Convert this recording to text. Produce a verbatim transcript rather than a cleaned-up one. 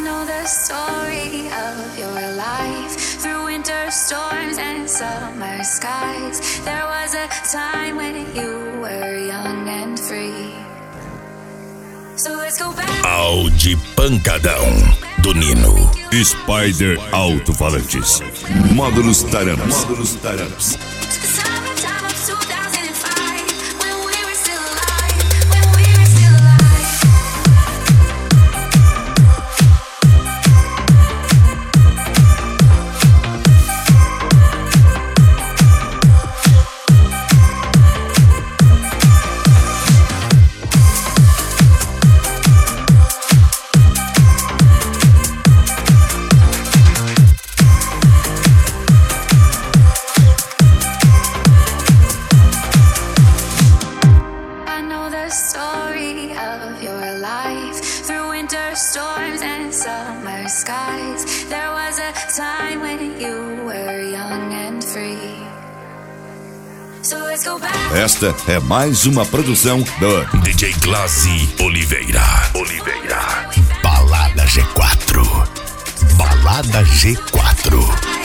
know the story of your life. Through winter storms and summer skies, there was a time when you were young and free. So let's go back. Audi Pancadão do Nino. Spider Alto-Falantes. Módulos Taraps. Módulos Taraps. Storms and summer skies, there was a time when you were young and free. So let's go back. Esta é mais uma produção do D J Glazy Oliveira. Oliveira. Balada G quatro. Balada G quatro.